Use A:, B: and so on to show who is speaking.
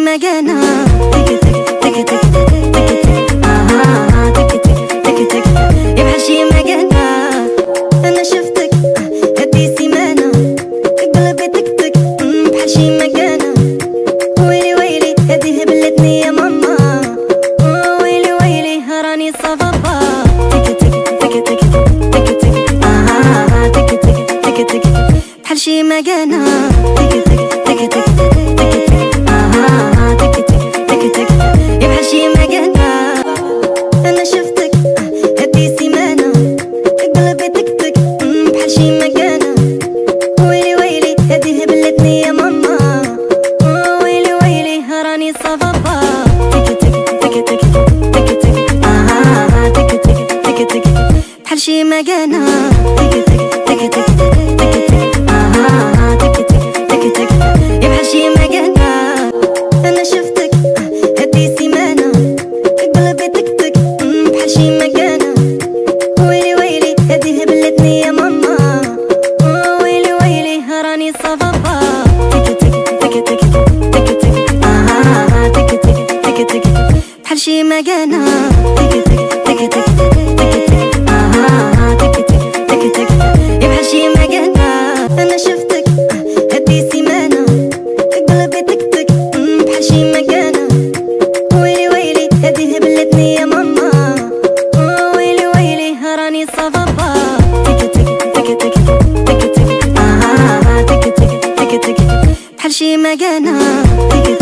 A: مكانها. تك تك تك تك تك تك تك تك تك يا بحال شي مكانها. انا شفتك هادي سيمانه قلبي تك تك بحال شي مكانها. ويلي ويلي هادي هبلتني يا ماما. ويلي ويلي راني صافا. تك تك تك تك تك تك تك تك تك تك بحال شي مكانها. تك تك تك تك تك تك تك تك يا بحال شي مكانها. انا شفتك هادي سيمانه قلبي تك تك بحال شي مكانها. ويلي ويلي هادي هبلتني يا ماما. ويلي ويلي راني صافا. تك تك تك تك تك تك تك تك تك بحال شي مكانها. تك تك تك تك تك تك تك يا بحال شي مكانها. انا شفتك هادي سيمانه قلبي تك تك بحال شي مكانها. ويلي ويلي هادي هبلتني يا ماما. ويلي ويلي راني صافا. تك تك تك تك تك تك تك تك تك بحال شي مكانها. تك تك تك تك تك تك تك يا بحال شي مكانها. انا شفتك هادي سيمانه قلبي تك تك بحال شي مكانها. ويلي ويلي هادي هبلتني يا ماما. ويلي ويلي راني صافا. تك تك تك تك تك تك تك تك تك بحال شي مكانها.